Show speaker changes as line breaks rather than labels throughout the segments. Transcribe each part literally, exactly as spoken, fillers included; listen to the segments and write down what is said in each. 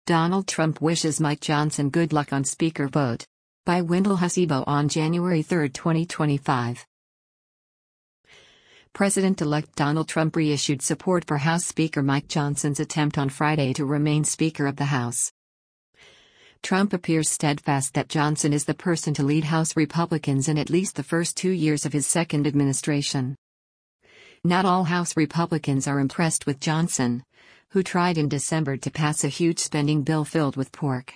Donald Trump wishes Mike Johnson good luck on Speaker vote. By Wendell Hasibo on January third, twenty twenty-five. President-elect Donald Trump reissued support for House Speaker Mike Johnson's attempt on Friday to remain Speaker of the House. Trump appears steadfast that Johnson is the person to lead House Republicans in at least the first two years of his second administration. Not all House Republicans are impressed with Johnson, who tried in December to pass a huge spending bill filled with pork.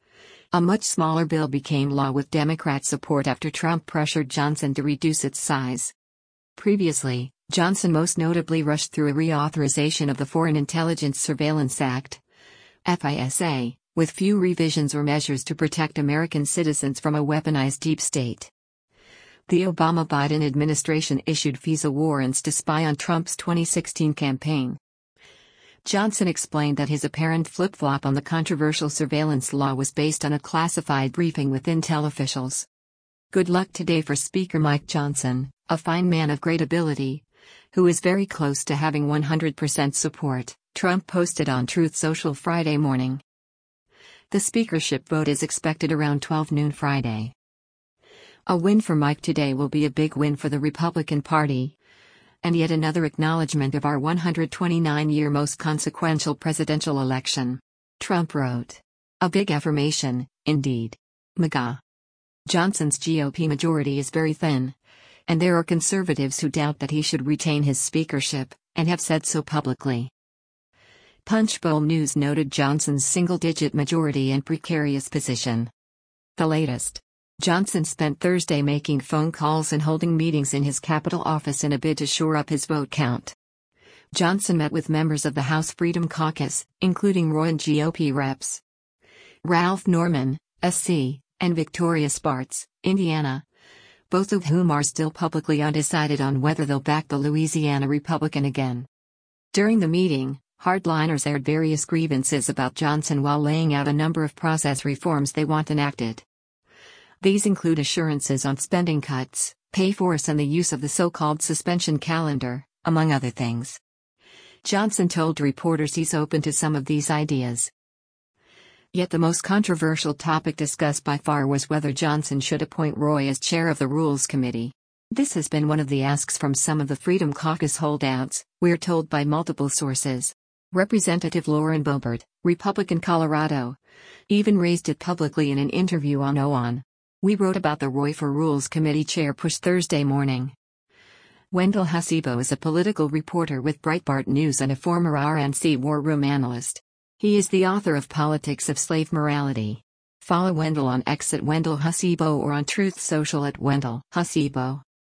A much smaller bill became law with Democrat support after Trump pressured Johnson to reduce its size. Previously, Johnson most notably rushed through a reauthorization of the Foreign Intelligence Surveillance Act, F I S A, with few revisions or measures to protect American citizens from a weaponized deep state. The Obama-Biden administration issued FISA warrants to spy on Trump's twenty sixteen campaign. Johnson explained that his apparent flip-flop on the controversial surveillance law was based on a classified briefing with intel officials. Good luck today for Speaker Mike Johnson, a fine man of great ability, who is very close to having one hundred percent support, Trump posted on Truth Social Friday morning. The speakership vote is expected around twelve noon Friday. A win for Mike today will be a big win for the Republican Party, and yet another acknowledgement of our one hundred twenty-nine year most consequential presidential election. Trump wrote. A big affirmation, indeed. MAGA. Johnson's G O P majority is very thin, and there are conservatives who doubt that he should retain his speakership, and have said so publicly. Punchbowl News noted Johnson's single-digit majority and precarious position. The latest. Johnson spent Thursday making phone calls and holding meetings in his Capitol office in a bid to shore up his vote count. Johnson met with members of the House Freedom Caucus, including Roy and G O P reps Ralph Norman, S C, and Victoria Spartz, Indiana, both of whom are still publicly undecided on whether they'll back the Louisiana Republican again. During the meeting, hardliners aired various grievances about Johnson while laying out a number of process reforms they want enacted. These include assurances on spending cuts, pay force and the use of the so-called suspension calendar, among other things. Johnson told reporters he's open to some of these ideas. Yet the most controversial topic discussed by far was whether Johnson should appoint Roy as chair of the Rules Committee. This has been one of the asks from some of the Freedom Caucus holdouts, we're told by multiple sources. Representative Lauren Boebert, Republican Colorado, even raised it publicly in an interview on O A N. We wrote about the Roy for Rules Committee chair push Thursday morning. Wendell Hasibo is a political reporter with Breitbart News and a former R N C war room analyst. He is the author of Politics of Slave Morality. Follow Wendell on X at Wendell Hasibo or on Truth Social at Wendell Hasibo.